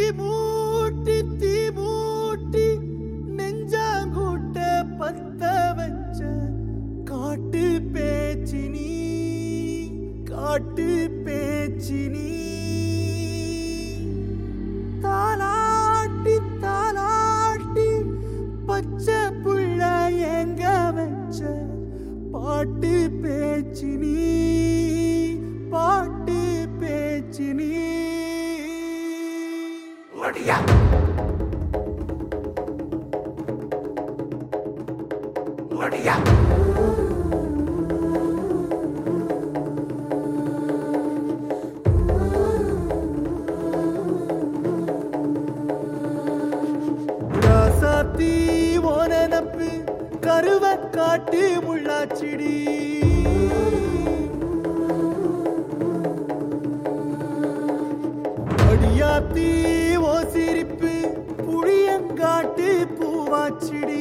தீ மூட்டி நெஞ்சாங்கூட்ட பத்த வச்ச காட்டு பேச்சினி தாலாட்டி தாலாட்டி பச்சை புள்ள எங்க வச்ச பாட்டு பேச்சினி வடியா வடியா ராசாத்தி ஓனனப்பு கருவ காட்டு முள்ளாச்சிடி அடியாத்தி ஓ சிரிப்பு புளியங்காட்டு பூவாச்சிடி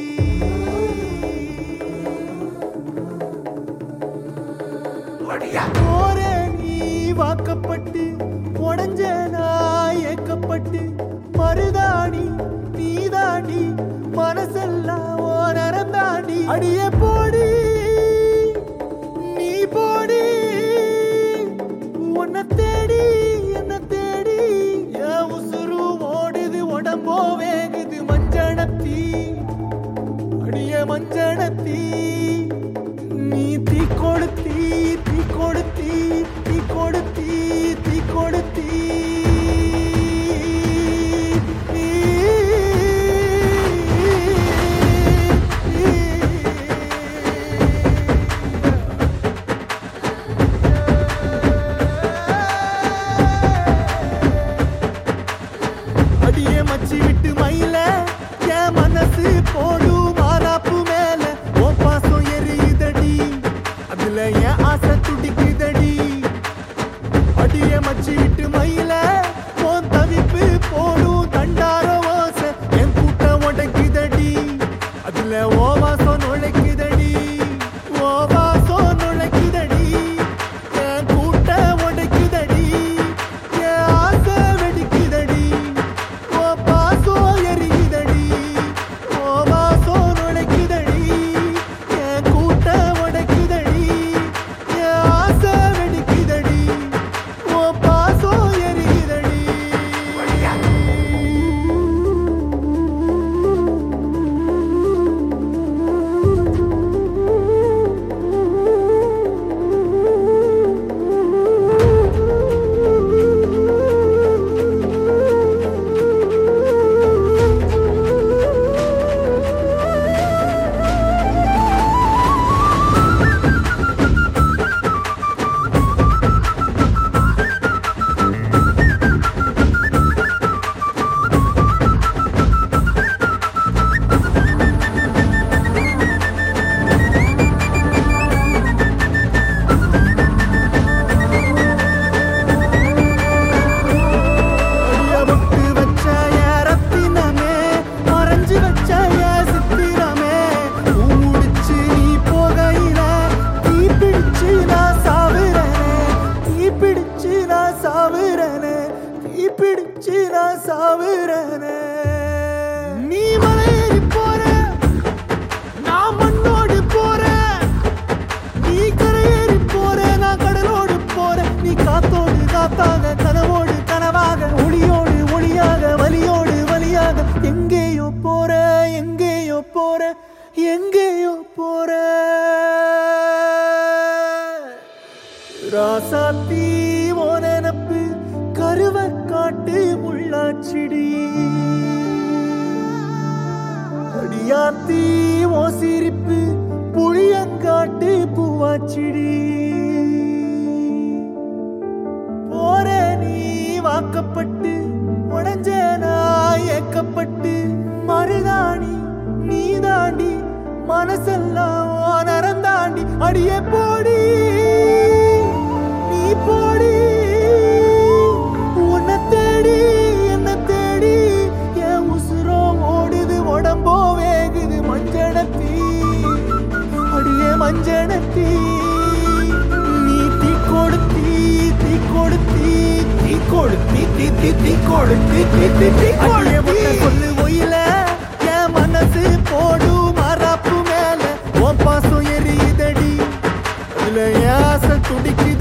போற நீ வாக்கப்பட்டு உடஞ்ச நான் ஏக்கப்பட்டு மருதாணி நீதாண்டி மனசெல்லாம் ஓ நரந்தாண்டி அடியே போடி நீ போடி உன்னை தேடி என்ன தேடி என் உசுரு ஓடுது உடம்போ வேகுது மஞ்சனத்தி அடியே மஞ்சனத்தி நீ தீ கொடுத்தி அடியே மச்சி விட்டு மயில என் மனசு போடும் மாறாப்பு மேல ஓ பாசம் எரியுதடி அதுல என் ஆசை துடிக்குதடி அடியே மச்சி விட்டு மயில உன் தவிப்பு போடும் தண்டார ஓசை என் கூட்டம் உடைக்குதடி அதுல ஓ வாசம் நுழைக்குதடி ஓ வாசம் நுழைக்குதடி என் கூட்டம் உடைக்குதடி என் ஆசை வெடிக்குதடி ஓ பாசம் எரியுதடி ஓ வாசம் நுழைக்குதடி என் கூட்டம் உடைக்குதடி என் ஆசை வெடிக்குதடி ஓ பாசம் எரியுதடி நீ மலையேறி போற நான் மண்ணோடு போற நீ கரையேறி போற நான் கடலோடு போற நீ காத்தோடு காத்தாக கனவோடு கனவாக ஒளியோடு ஒளியாக வலியோடு வலியாக எங்கேயோ போற ராசாத்தி ஓ நெனப்பு கருவ காட்டு முள்ளாச்சிடி அடியாத்தி ஓ சிரிப்பு புளியங்காட்டு பூவாச்சிடி போற நீ வாக்கப்பட்டு உடஞ்ச நான் ஏக்கப்பட்டு மருதாணி நீதாண்டி மனசெல்லாம் ஓ நரந்தாண்டி அடியே போடி நீ போடி உன்னை தேடி என்ன தேடி என் உசுரோ ஓடுது உடம்போ வேகுது மஞ்சனத்தி அடியே மஞ்சனத்தி நீ தீ கொடுத்தி சொல்லு ஒயில என் மனசு போடு மராப்பு மேல உன் பாசம் எரியுதடி இல்ல ஏச துடிக்கு